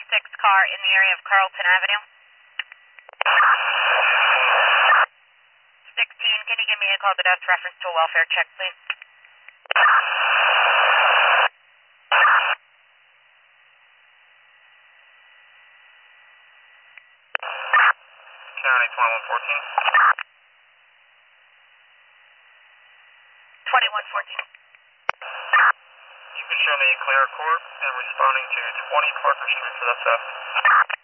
car in the area of Carlton Avenue. 16, can you give me a call to desk reference to a welfare check, please? County 2114. 2114. You can show me Clear Court and responding to 20 Parker Street for that theft.